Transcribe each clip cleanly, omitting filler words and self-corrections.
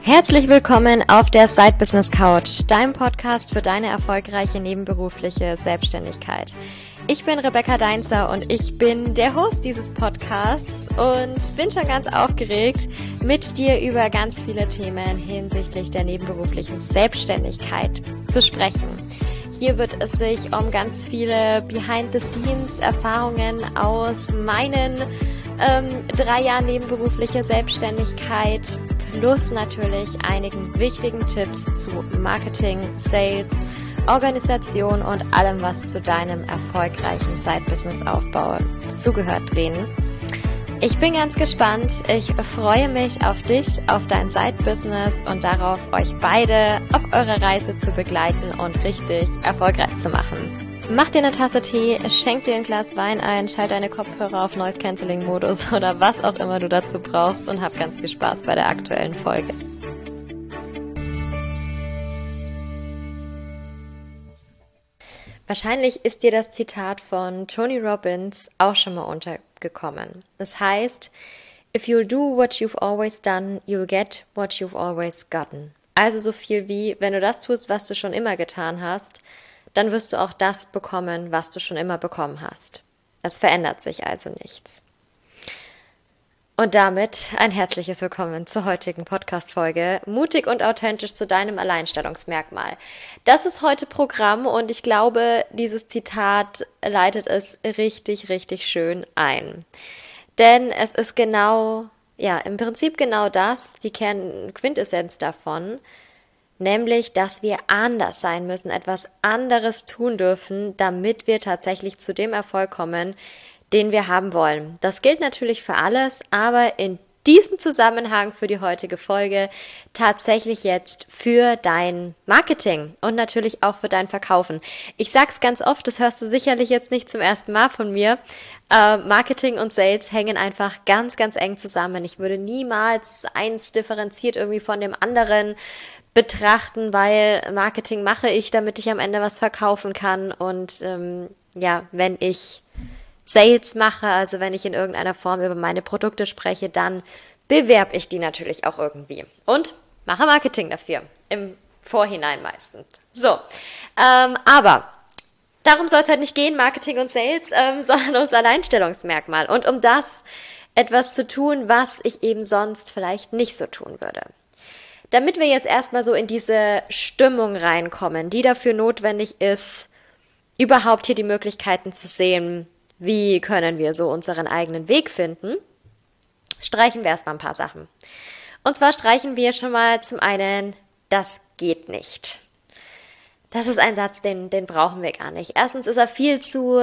Herzlich willkommen auf der Side Business Couch, deinem Podcast für deine erfolgreiche nebenberufliche Selbstständigkeit. Ich bin Rebecca Deinzer und ich bin der Host dieses Podcasts und bin schon ganz aufgeregt, mit dir über ganz viele Themen hinsichtlich der nebenberuflichen Selbstständigkeit zu sprechen. Hier wird es sich um ganz viele Behind-the-Scenes-Erfahrungen aus meinen 3 Jahren nebenberufliche Selbstständigkeit plus natürlich einigen wichtigen Tipps zu Marketing, Sales, Organisation und allem, was zu deinem erfolgreichen Side-Business-Aufbau zugehört, drehen. Ich bin ganz gespannt. Ich freue mich auf dich, auf dein Side-Business und darauf, euch beide auf eurer Reise zu begleiten und richtig erfolgreich zu machen. Mach dir eine Tasse Tee, schenk dir ein Glas Wein ein, schalt deine Kopfhörer auf Noise-Canceling-Modus oder was auch immer du dazu brauchst und hab ganz viel Spaß bei der aktuellen Folge. Wahrscheinlich ist dir das Zitat von Tony Robbins auch schon mal untergekommen. Das heißt, if you'll do what you've always done, you'll get what you've always gotten. Also so viel wie, wenn du das tust, was du schon immer getan hast, dann wirst du auch das bekommen, was du schon immer bekommen hast. Es verändert sich also nichts. Und damit ein herzliches Willkommen zur heutigen Podcast-Folge. Mutig und authentisch zu deinem Alleinstellungsmerkmal. Das ist heute Programm und ich glaube, dieses Zitat leitet es richtig, richtig schön ein. Denn es ist im Prinzip genau das, die Quintessenz davon, nämlich, dass wir anders sein müssen, etwas anderes tun dürfen, damit wir tatsächlich zu dem Erfolg kommen, den wir haben wollen. Das gilt natürlich für alles, aber in diesem Zusammenhang für die heutige Folge tatsächlich jetzt für dein Marketing und natürlich auch für dein Verkaufen. Ich sag's ganz oft, das hörst du sicherlich jetzt nicht zum ersten Mal von mir. Marketing und Sales hängen einfach ganz, ganz eng zusammen. Ich würde niemals eins differenziert irgendwie von dem anderen betrachten, weil Marketing mache ich, damit ich am Ende was verkaufen kann und wenn ich Sales mache, also wenn ich in irgendeiner Form über meine Produkte spreche, dann bewerbe ich die natürlich auch irgendwie und mache Marketing dafür, im Vorhinein meistens. So, aber darum soll es halt nicht gehen, Marketing und Sales, sondern ums Alleinstellungsmerkmal und um das etwas zu tun, was ich eben sonst vielleicht nicht so tun würde. Damit wir jetzt erstmal so in diese Stimmung reinkommen, die dafür notwendig ist, überhaupt hier die Möglichkeiten zu sehen, wie können wir so unseren eigenen Weg finden, streichen wir erstmal ein paar Sachen. Und zwar streichen wir schon mal zum einen, das geht nicht. Das ist ein Satz, den brauchen wir gar nicht. Erstens ist er viel zu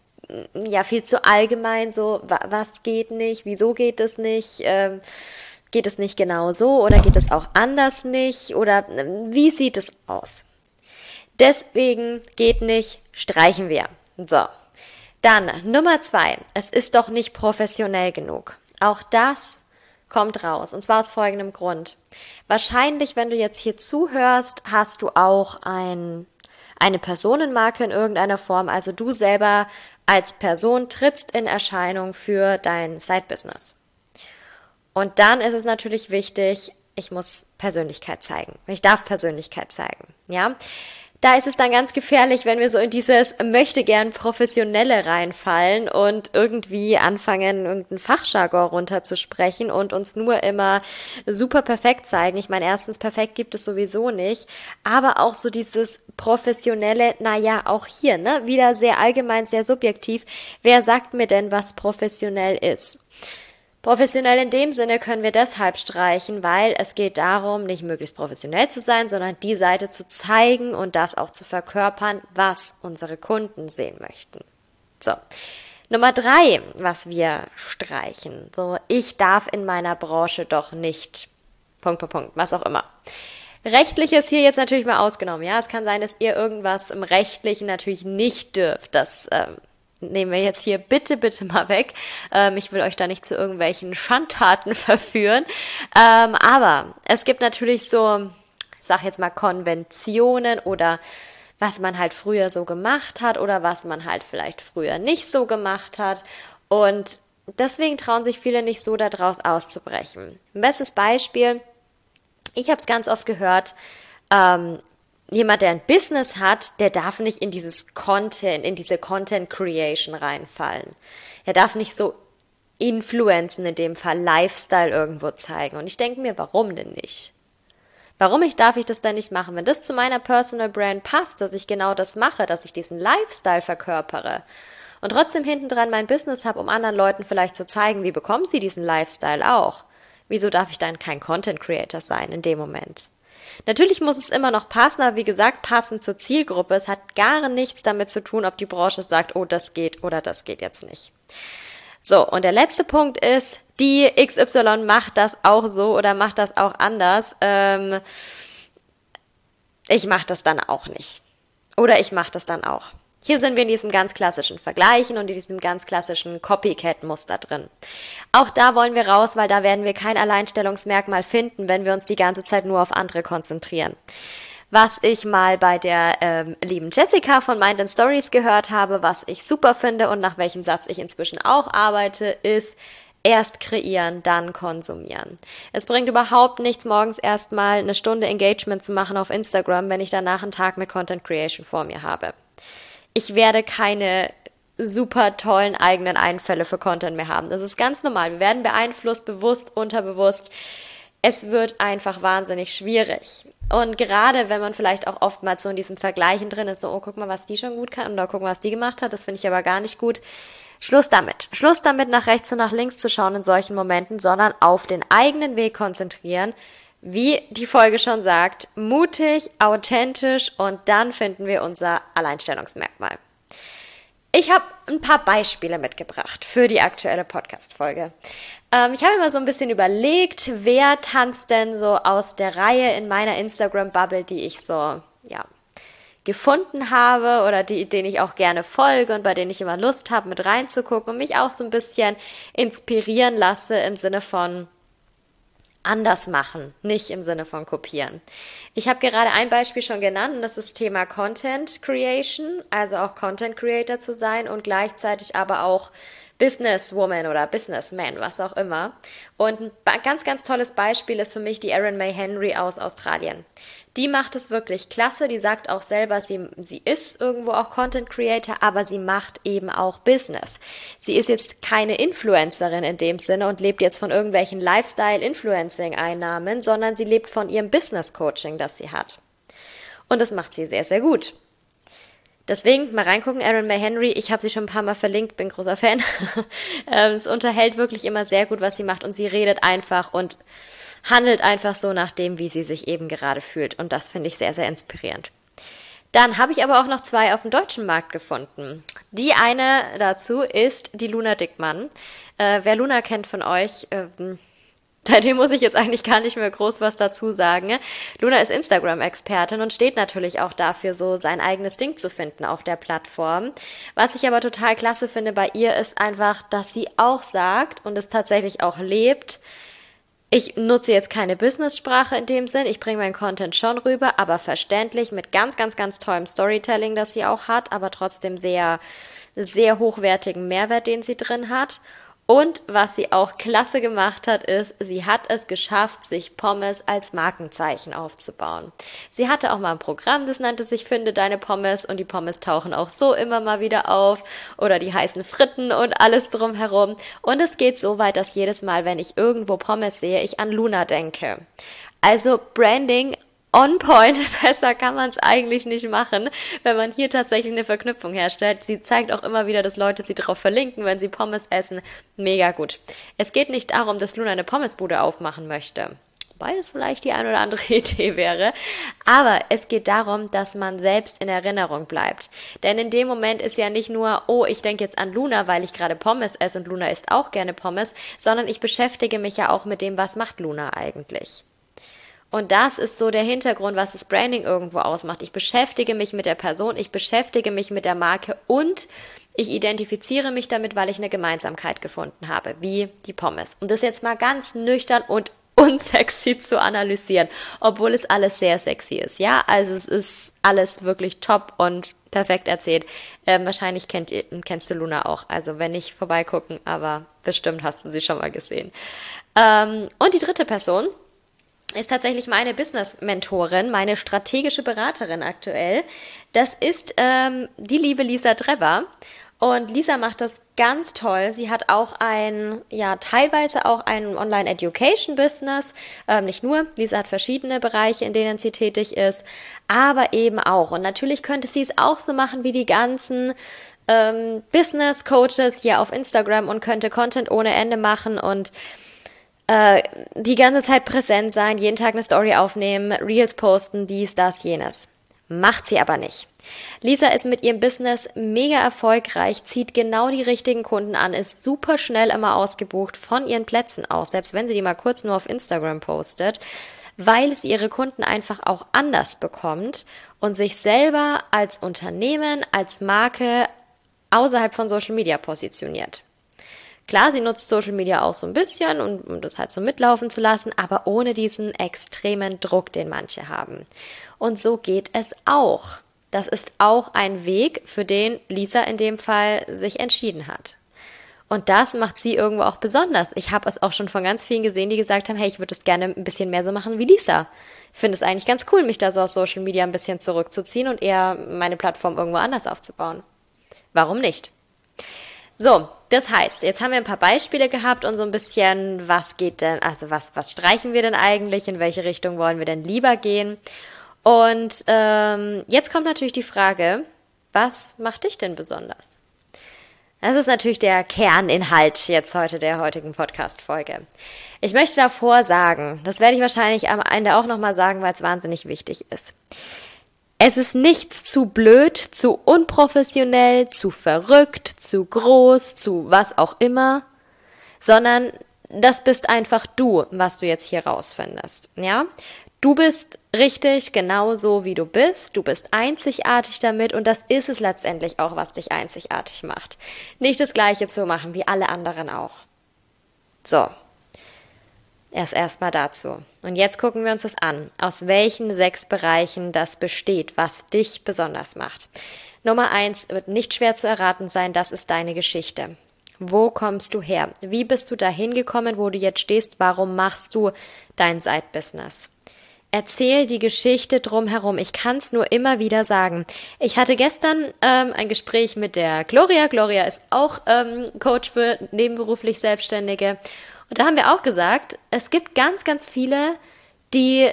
allgemein, so, was geht nicht, wieso geht es nicht, geht es nicht genau so oder geht es auch anders nicht oder wie sieht es aus? Deswegen geht nicht, streichen wir. So. Dann Nummer 2. Es ist doch nicht professionell genug. Auch das kommt raus. Und zwar aus folgendem Grund. Wahrscheinlich, wenn du jetzt hier zuhörst, hast du auch eine Personenmarke in irgendeiner Form. Also du selber als Person trittst in Erscheinung für dein Side-Business. Und dann ist es natürlich wichtig, ich muss Persönlichkeit zeigen. Ich darf Persönlichkeit zeigen, ja. Da ist es dann ganz gefährlich, wenn wir so in dieses möchte gern Professionelle reinfallen und irgendwie anfangen, irgendeinen Fachjargon runterzusprechen und uns nur immer super perfekt zeigen. Ich meine, erstens, perfekt gibt es sowieso nicht, aber auch so dieses Professionelle, auch hier, wieder sehr allgemein, sehr subjektiv. Wer sagt mir denn, was professionell ist? Professionell in dem Sinne können wir deshalb streichen, weil es geht darum, nicht möglichst professionell zu sein, sondern die Seite zu zeigen und das auch zu verkörpern, was unsere Kunden sehen möchten. So, Nummer 3, was wir streichen. So, ich darf in meiner Branche doch nicht, ... was auch immer. Rechtliches hier jetzt natürlich mal ausgenommen. Ja, es kann sein, dass ihr irgendwas im Rechtlichen natürlich nicht dürft. Das nehmen wir jetzt hier bitte mal weg. Ich will euch da nicht zu irgendwelchen Schandtaten verführen. Aber es gibt natürlich so, ich sag jetzt mal Konventionen oder was man halt früher so gemacht hat oder was man halt vielleicht früher nicht so gemacht hat. Und deswegen trauen sich viele nicht so, daraus auszubrechen. Ein bestes Beispiel, Ich habe es ganz oft gehört, jemand, der ein Business hat, der darf nicht in diese Content Creation reinfallen. Er darf nicht so influenzen, in dem Fall Lifestyle irgendwo zeigen. Und ich denke mir, warum denn nicht? Darf ich das denn nicht machen? Wenn das zu meiner Personal Brand passt, dass ich genau das mache, dass ich diesen Lifestyle verkörpere und trotzdem hintendran mein Business habe, um anderen Leuten vielleicht zu zeigen, wie bekommen sie diesen Lifestyle auch? Wieso darf ich dann kein Content Creator sein in dem Moment? Natürlich muss es immer noch passen, aber wie gesagt, passend zur Zielgruppe. Es hat gar nichts damit zu tun, ob die Branche sagt, oh, das geht oder das geht jetzt nicht. So, und der letzte Punkt ist, die XY macht das auch so oder macht das auch anders. Ich mache das dann auch nicht. Oder ich mache das dann auch. Hier sind wir in diesem ganz klassischen Vergleichen und in diesem ganz klassischen Copycat-Muster drin. Auch da wollen wir raus, weil da werden wir kein Alleinstellungsmerkmal finden, wenn wir uns die ganze Zeit nur auf andere konzentrieren. Was ich mal bei der lieben Jessica von Mind & Stories gehört habe, was ich super finde und nach welchem Satz ich inzwischen auch arbeite, ist erst kreieren, dann konsumieren. Es bringt überhaupt nichts, morgens erstmal eine Stunde Engagement zu machen auf Instagram, wenn ich danach einen Tag mit Content Creation vor mir habe. Ich werde keine super tollen eigenen Einfälle für Content mehr haben. Das ist ganz normal. Wir werden beeinflusst, bewusst, unterbewusst. Es wird einfach wahnsinnig schwierig. Und gerade wenn man vielleicht auch oftmals so in diesen Vergleichen drin ist, so, oh, guck mal, was die schon gut kann oder guck mal, was die gemacht hat, das finde ich aber gar nicht gut. Schluss damit. Schluss damit, nach rechts und nach links zu schauen in solchen Momenten, sondern auf den eigenen Weg konzentrieren. Wie die Folge schon sagt, mutig, authentisch und dann finden wir unser Alleinstellungsmerkmal. Ich habe ein paar Beispiele mitgebracht für die aktuelle Podcast-Folge. Ich habe mir so ein bisschen überlegt, wer tanzt denn so aus der Reihe in meiner Instagram-Bubble, die ich so, gefunden habe oder denen ich auch gerne folge und bei denen ich immer Lust habe, mit reinzugucken und mich auch so ein bisschen inspirieren lasse im Sinne von anders machen, nicht im Sinne von kopieren. Ich habe gerade ein Beispiel schon genannt und das ist das Thema Content Creation, also auch Content Creator zu sein und gleichzeitig aber auch Businesswoman oder Businessman, was auch immer. Und ein ganz, ganz tolles Beispiel ist für mich die Erin May Henry aus Australien. Die macht es wirklich klasse, die sagt auch selber, sie ist irgendwo auch Content Creator, aber sie macht eben auch Business. Sie ist jetzt keine Influencerin in dem Sinne und lebt jetzt von irgendwelchen Lifestyle-Influencing-Einnahmen, sondern sie lebt von ihrem Business-Coaching, das sie hat. Und das macht sie sehr, sehr gut. Deswegen mal reingucken, Erin May Henry, ich habe sie schon ein paar Mal verlinkt, bin großer Fan. Es unterhält wirklich immer sehr gut, was sie macht und sie redet einfach und handelt einfach so nach dem, wie sie sich eben gerade fühlt und das finde ich sehr, sehr inspirierend. Dann habe ich aber auch noch zwei auf dem deutschen Markt gefunden. Die eine dazu ist die Luna Dickmann. Wer Luna kennt von euch, bei dem muss ich jetzt eigentlich gar nicht mehr groß was dazu sagen. Luna ist Instagram-Expertin und steht natürlich auch dafür, so sein eigenes Ding zu finden auf der Plattform. Was ich aber total klasse finde bei ihr ist einfach, dass sie auch sagt und es tatsächlich auch lebt, ich nutze jetzt keine Business-Sprache in dem Sinn, ich bringe meinen Content schon rüber, aber verständlich mit ganz, ganz, ganz tollem Storytelling, das sie auch hat, aber trotzdem sehr, sehr hochwertigen Mehrwert, den sie drin hat. Und was sie auch klasse gemacht hat, ist, sie hat es geschafft, sich Pommes als Markenzeichen aufzubauen. Sie hatte auch mal ein Programm, das nannte sich Finde deine Pommes und die Pommes tauchen auch so immer mal wieder auf oder die heißen Fritten und alles drumherum. Und es geht so weit, dass jedes Mal, wenn ich irgendwo Pommes sehe, ich an Luna denke. Also Branding on point, besser kann man es eigentlich nicht machen, wenn man hier tatsächlich eine Verknüpfung herstellt. Sie zeigt auch immer wieder, dass Leute sie drauf verlinken, wenn sie Pommes essen. Mega gut. Es geht nicht darum, dass Luna eine Pommesbude aufmachen möchte, wobei das vielleicht die eine oder andere Idee wäre, aber es geht darum, dass man selbst in Erinnerung bleibt. Denn in dem Moment ist ja nicht nur, oh, ich denke jetzt an Luna, weil ich gerade Pommes esse und Luna isst auch gerne Pommes, sondern ich beschäftige mich ja auch mit dem, was macht Luna eigentlich. Und das ist so der Hintergrund, was das Branding irgendwo ausmacht. Ich beschäftige mich mit der Person, ich beschäftige mich mit der Marke und ich identifiziere mich damit, weil ich eine Gemeinsamkeit gefunden habe, wie die Pommes. Und das jetzt mal ganz nüchtern und unsexy zu analysieren, obwohl es alles sehr sexy ist. Ja, also es ist alles wirklich top und perfekt erzählt. Wahrscheinlich kennst du Luna auch, also wenn nicht, vorbeigucken, aber bestimmt hast du sie schon mal gesehen. Und die dritte Person ist tatsächlich meine Business-Mentorin, meine strategische Beraterin aktuell. Das ist die liebe Lisa Trevor. Und Lisa macht das ganz toll. Sie hat auch teilweise auch ein Online-Education-Business. Nicht nur, Lisa hat verschiedene Bereiche, in denen sie tätig ist, aber eben auch. Und natürlich könnte sie es auch so machen wie die ganzen Business-Coaches hier auf Instagram und könnte Content ohne Ende machen und die ganze Zeit präsent sein, jeden Tag eine Story aufnehmen, Reels posten, dies, das, jenes. Macht sie aber nicht. Lisa ist mit ihrem Business mega erfolgreich, zieht genau die richtigen Kunden an, ist super schnell immer ausgebucht von ihren Plätzen aus, selbst wenn sie die mal kurz nur auf Instagram postet, weil sie ihre Kunden einfach auch anders bekommt und sich selber als Unternehmen, als Marke außerhalb von Social Media positioniert. Klar, sie nutzt Social Media auch so ein bisschen, um das halt so mitlaufen zu lassen, aber ohne diesen extremen Druck, den manche haben. Und so geht es auch. Das ist auch ein Weg, für den Lisa in dem Fall sich entschieden hat. Und das macht sie irgendwo auch besonders. Ich habe es auch schon von ganz vielen gesehen, die gesagt haben, hey, ich würde es gerne ein bisschen mehr so machen wie Lisa. Ich finde es eigentlich ganz cool, mich da so aus Social Media ein bisschen zurückzuziehen und eher meine Plattform irgendwo anders aufzubauen. Warum nicht? So, das heißt, jetzt haben wir ein paar Beispiele gehabt und so ein bisschen, was streichen wir denn eigentlich, in welche Richtung wollen wir denn lieber gehen? Und jetzt kommt natürlich die Frage, was macht dich denn besonders? Das ist natürlich der Kerninhalt jetzt heute der heutigen Podcast-Folge. Ich möchte davor sagen, das werde ich wahrscheinlich am Ende auch nochmal sagen, weil es wahnsinnig wichtig ist. Es ist nichts zu blöd, zu unprofessionell, zu verrückt, zu groß, zu was auch immer, sondern das bist einfach du, was du jetzt hier rausfindest, ja? Du bist richtig genauso, wie du bist. Du bist einzigartig damit und das ist es letztendlich auch, was dich einzigartig macht. Nicht das Gleiche zu machen wie alle anderen auch. So, erstmal dazu. Und jetzt gucken wir uns das an, aus welchen 6 Bereichen das besteht, was dich besonders macht. Nummer 1 wird nicht schwer zu erraten sein, das ist deine Geschichte. Wo kommst du her? Wie bist du dahin gekommen, wo du jetzt stehst? Warum machst du dein Side-Business? Erzähl die Geschichte drumherum. Ich kann es nur immer wieder sagen. Ich hatte gestern ein Gespräch mit der Gloria. Gloria ist auch Coach für nebenberuflich Selbstständige. Und da haben wir auch gesagt, es gibt ganz, ganz viele, die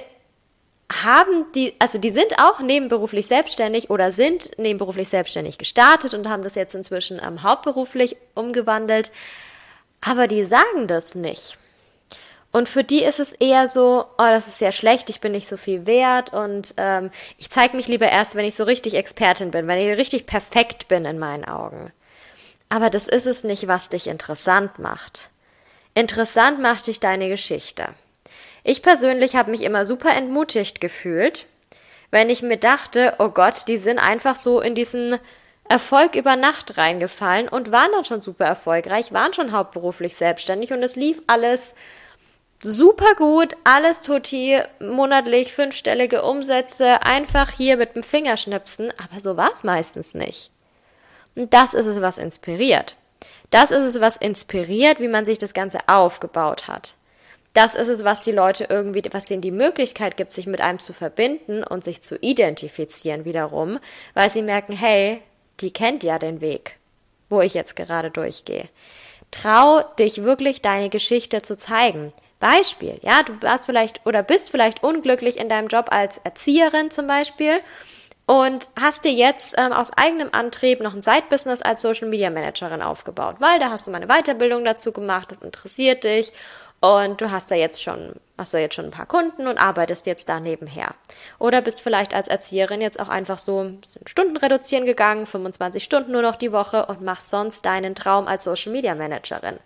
sind auch nebenberuflich selbstständig oder sind nebenberuflich selbstständig gestartet und haben das jetzt inzwischen hauptberuflich umgewandelt. Aber die sagen das nicht. Und für die ist es eher so, oh, das ist sehr schlecht, ich bin nicht so viel wert und ich zeige mich lieber erst, wenn ich so richtig Expertin bin, wenn ich richtig perfekt bin in meinen Augen. Aber das ist es nicht, was dich interessant macht. Interessant macht dich deine Geschichte. Ich persönlich habe mich immer super entmutigt gefühlt, wenn ich mir dachte, oh Gott, die sind einfach so in diesen Erfolg über Nacht reingefallen und waren dann schon super erfolgreich, waren schon hauptberuflich selbstständig und es lief alles super gut, alles tutti, monatlich 5-stellige Umsätze, einfach hier mit dem Fingerschnipsen, aber so war es meistens nicht. Und das ist es, was inspiriert. Das ist es, was inspiriert, wie man sich das Ganze aufgebaut hat. Das ist es, was die Leute was denen die Möglichkeit gibt, sich mit einem zu verbinden und sich zu identifizieren wiederum, weil sie merken, hey, die kennt ja den Weg, wo ich jetzt gerade durchgehe. Trau dich wirklich, deine Geschichte zu zeigen. Beispiel, ja, du warst vielleicht oder bist vielleicht unglücklich in deinem Job als Erzieherin zum Beispiel und hast dir jetzt aus eigenem Antrieb noch ein Side-Business als Social Media Managerin aufgebaut, weil da hast du mal eine Weiterbildung dazu gemacht, das interessiert dich und du hast da jetzt schon ein paar Kunden und arbeitest jetzt da nebenher. Oder bist vielleicht als Erzieherin jetzt auch einfach so ein bisschen Stunden reduzieren gegangen, 25 Stunden nur noch die Woche und machst sonst deinen Traum als Social Media Managerin.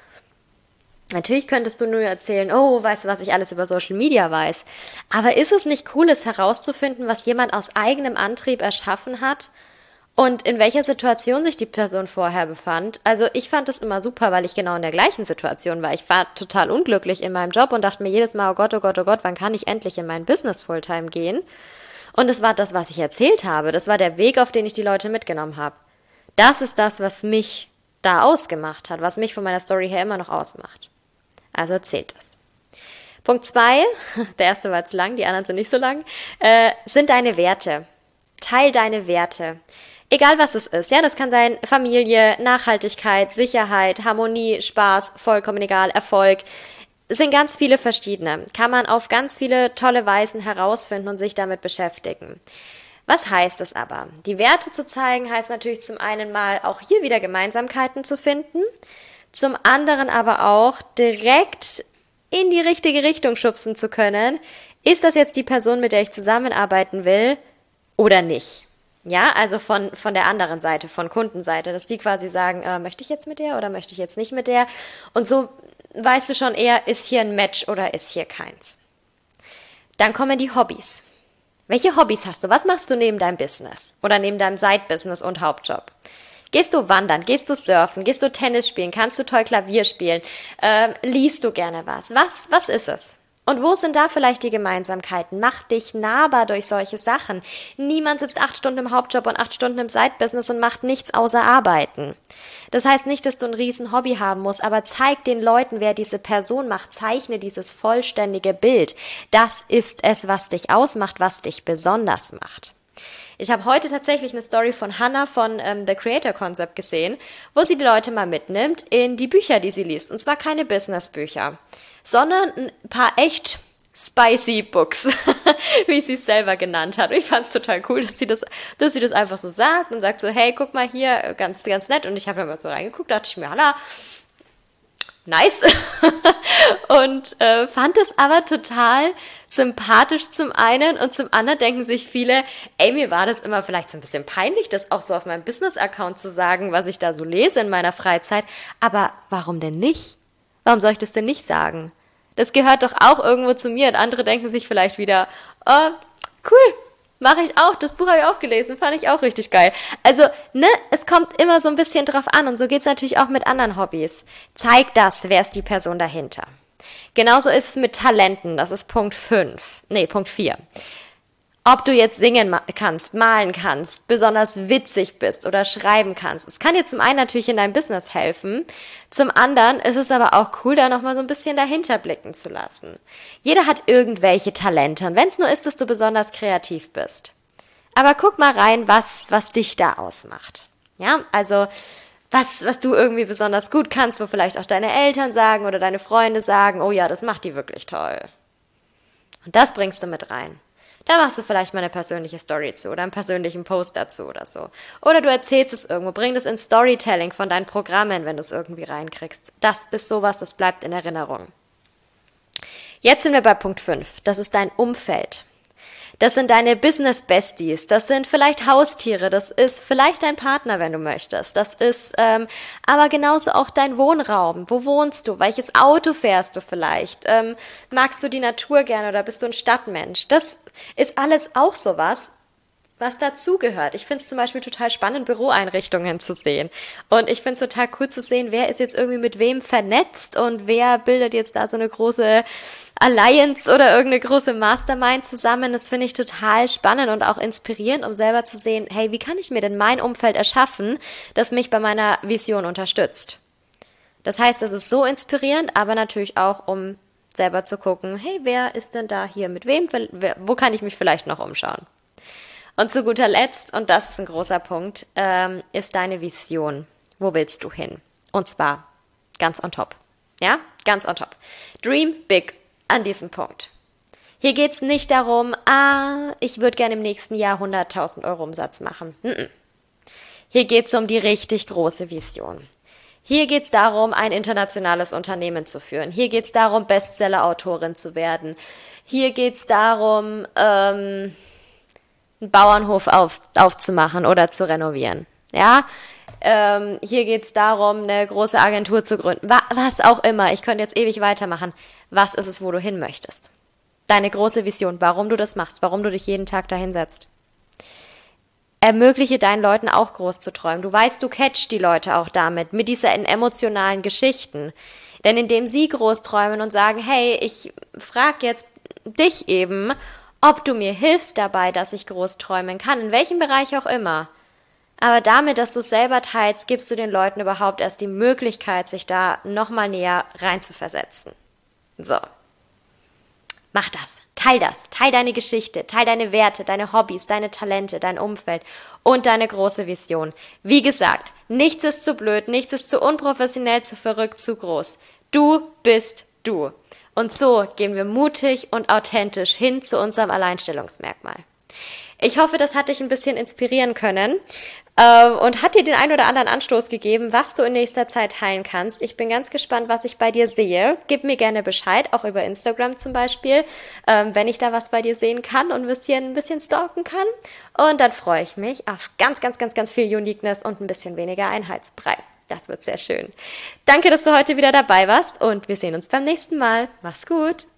Natürlich könntest du nur erzählen, oh, weißt du, was ich alles über Social Media weiß. Aber ist es nicht cool, es herauszufinden, was jemand aus eigenem Antrieb erschaffen hat und in welcher Situation sich die Person vorher befand? Also ich fand es immer super, weil ich genau in der gleichen Situation war. Ich war total unglücklich in meinem Job und dachte mir jedes Mal, oh Gott, oh Gott, oh Gott, wann kann ich endlich in mein Business Fulltime gehen? Und es war das, was ich erzählt habe. Das war der Weg, auf den ich die Leute mitgenommen habe. Das ist das, was mich da ausgemacht hat, was mich von meiner Story her immer noch ausmacht. Also zählt es. Punkt 2, der erste war jetzt lang, die anderen sind nicht so lang, sind deine Werte. Teil deine Werte. Egal was es ist, ja, das kann sein Familie, Nachhaltigkeit, Sicherheit, Harmonie, Spaß, vollkommen egal, Erfolg. Es sind ganz viele verschiedene. Kann man auf ganz viele tolle Weisen herausfinden und sich damit beschäftigen. Was heißt es aber? Die Werte zu zeigen heißt natürlich zum einen mal auch hier wieder Gemeinsamkeiten zu finden, zum anderen aber auch direkt in die richtige Richtung schubsen zu können. Ist das jetzt die Person, mit der ich zusammenarbeiten will oder nicht? Ja, also von der anderen Seite, von Kundenseite, dass die quasi sagen, möchte ich jetzt mit der oder möchte ich jetzt nicht mit der? Und so weißt du schon eher, ist hier ein Match oder ist hier keins. Dann kommen die Hobbys. Welche Hobbys hast du? Was machst du neben deinem Business oder neben deinem Side-Business und Hauptjob? Gehst du wandern? Gehst du surfen? Gehst du Tennis spielen? Kannst du toll Klavier spielen? Liest du gerne was? Was ist es? Und wo sind da vielleicht die Gemeinsamkeiten? Mach dich nahbar durch solche Sachen. Niemand sitzt 8 Stunden im Hauptjob und 8 Stunden im Side-Business und macht nichts außer arbeiten. Das heißt nicht, dass du ein riesen Hobby haben musst, aber zeig den Leuten, wer diese Person macht. Zeichne dieses vollständige Bild. Das ist es, was dich ausmacht, was dich besonders macht. Ich habe heute tatsächlich eine Story von Hannah von The Creator Concept gesehen, wo sie die Leute mal mitnimmt in die Bücher, die sie liest. Und zwar keine Business-Bücher, sondern ein paar echt spicy Books, wie sie es selber genannt hat. Und ich fand es total cool, dass sie das einfach so sagt und sagt so, hey, guck mal hier, ganz, ganz nett. Und ich habe da mal so reingeguckt, dachte ich mir, Hannah, nice. Und fand es aber total sympathisch zum einen und zum anderen denken sich viele, ey, mir war das immer vielleicht so ein bisschen peinlich, das auch so auf meinem Business-Account zu sagen, was ich da so lese in meiner Freizeit. Aber warum denn nicht? Warum soll ich das denn nicht sagen? Das gehört doch auch irgendwo zu mir und andere denken sich vielleicht wieder, oh, cool, mache ich auch, das Buch habe ich auch gelesen, fand ich auch richtig geil. Also, es kommt immer so ein bisschen drauf an und so geht's natürlich auch mit anderen Hobbys. Zeig das, wer ist die Person dahinter. Genauso ist es mit Talenten, das ist Punkt 4. Ob du jetzt singen kannst, malen kannst, besonders witzig bist oder schreiben kannst. Es kann dir zum einen natürlich in deinem Business helfen, zum anderen ist es aber auch cool, da nochmal so ein bisschen dahinter blicken zu lassen. Jeder hat irgendwelche Talente und wenn es nur ist, dass du besonders kreativ bist. Aber guck mal rein, was dich da ausmacht. Ja, also was du irgendwie besonders gut kannst, wo vielleicht auch deine Eltern sagen oder deine Freunde sagen, oh ja, das macht die wirklich toll. Und das bringst du mit rein. Da machst du vielleicht mal eine persönliche Story zu oder einen persönlichen Post dazu oder so. Oder du erzählst es irgendwo, bring das ins Storytelling von deinen Programmen, wenn du es irgendwie reinkriegst. Das ist sowas, das bleibt in Erinnerung. Jetzt sind wir bei Punkt 5. Das ist dein Umfeld. Das sind deine Business-Besties, das sind vielleicht Haustiere, das ist vielleicht dein Partner, wenn du möchtest. Das ist aber genauso auch dein Wohnraum. Wo wohnst du? Welches Auto fährst du vielleicht? Magst du die Natur gerne oder bist du ein Stadtmensch? Das ist alles auch sowas, was dazugehört. Ich finde es zum Beispiel total spannend, Büroeinrichtungen zu sehen. Und ich finde es total cool zu sehen, wer ist jetzt irgendwie mit wem vernetzt und wer bildet jetzt da so eine große Alliance oder irgendeine große Mastermind zusammen. Das finde ich total spannend und auch inspirierend, um selber zu sehen, hey, wie kann ich mir denn mein Umfeld erschaffen, das mich bei meiner Vision unterstützt? Das heißt, das ist so inspirierend, aber natürlich auch, um selber zu gucken, hey, wer ist denn da hier mit wem? Wo kann ich mich vielleicht noch umschauen? Und zu guter Letzt, und das ist ein großer Punkt, ist deine Vision. Wo willst du hin? Und zwar ganz on top. Ja, ganz on top. Dream big an diesem Punkt. Hier geht's nicht darum, ich würde gerne im nächsten Jahr 100.000 Euro Umsatz machen. Hier geht's um die richtig große Vision. Hier geht's darum, ein internationales Unternehmen zu führen. Hier geht's darum, Bestseller-Autorin zu werden. Hier geht's darum, einen Bauernhof aufzumachen oder zu renovieren. Ja, hier geht's darum, eine große Agentur zu gründen. Was auch immer. Ich könnte jetzt ewig weitermachen. Was ist es, wo du hin möchtest? Deine große Vision, warum du das machst, warum du dich jeden Tag dahin setzt. Ermögliche deinen Leuten auch groß zu träumen. Du weißt, du catchst die Leute auch damit, mit diesen emotionalen Geschichten. Denn indem sie groß träumen und sagen, hey, ich frage jetzt dich eben, ob du mir hilfst dabei, dass ich groß träumen kann, in welchem Bereich auch immer. Aber damit, dass du es selber teilst, gibst du den Leuten überhaupt erst die Möglichkeit, sich da nochmal näher reinzuversetzen. So. Mach das. Teil deine Geschichte, teil deine Werte, deine Hobbys, deine Talente, dein Umfeld und deine große Vision. Wie gesagt, nichts ist zu blöd, nichts ist zu unprofessionell, zu verrückt, zu groß. Du bist du. Und so gehen wir mutig und authentisch hin zu unserem Alleinstellungsmerkmal. Ich hoffe, das hat dich ein bisschen inspirieren können und hat dir den ein oder anderen Anstoß gegeben, was du in nächster Zeit teilen kannst. Ich bin ganz gespannt, was ich bei dir sehe. Gib mir gerne Bescheid, auch über Instagram zum Beispiel, wenn ich da was bei dir sehen kann und ein bisschen stalken kann. Und dann freue ich mich auf ganz, ganz, ganz, ganz viel Uniqueness und ein bisschen weniger Einheitsbrei. Das wird sehr schön. Danke, dass du heute wieder dabei warst und wir sehen uns beim nächsten Mal. Mach's gut!